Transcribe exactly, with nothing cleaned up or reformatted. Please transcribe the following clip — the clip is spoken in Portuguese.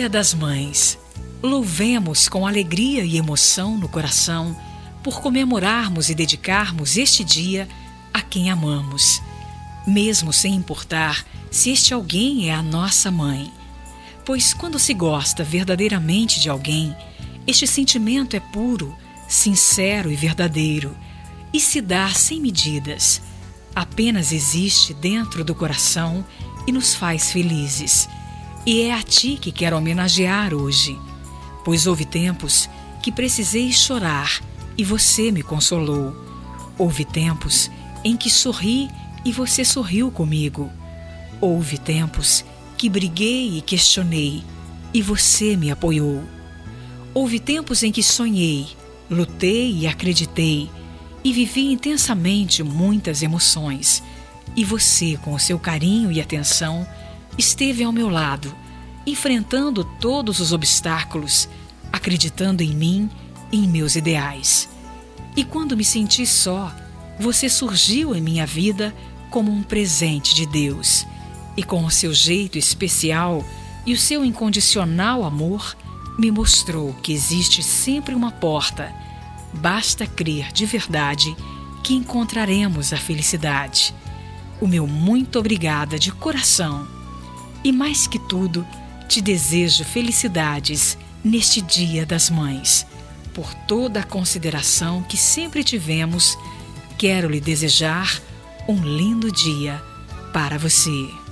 Dia das Mães. Louvemos com alegria e emoção no coração por comemorarmos e dedicarmos este dia a quem amamos, mesmo sem importar se este alguém é a nossa mãe. Pois quando se gosta verdadeiramente de alguém, este sentimento é puro, sincero e verdadeiro, e se dá sem medidas. Apenas existe dentro do coração e nos faz felizes. E é a ti que quero homenagear hoje, pois houve tempos que precisei chorar e você me consolou. Houve tempos em que sorri e você sorriu comigo. Houve tempos que briguei e questionei e você me apoiou. Houve tempos em que sonhei, lutei e acreditei e vivi intensamente muitas emoções. E você, com o seu carinho e atenção, esteve ao meu lado, enfrentando todos os obstáculos, acreditando em mim e em meus ideais. E quando me senti só, você surgiu em minha vida como um presente de Deus. E com o seu jeito especial e o seu incondicional amor, me mostrou que existe sempre uma porta. Basta crer de verdade que encontraremos a felicidade. O meu muito obrigada de coração. E mais que tudo, te desejo felicidades neste Dia das Mães. Por toda a consideração que sempre tivemos, quero lhe desejar um lindo dia para você.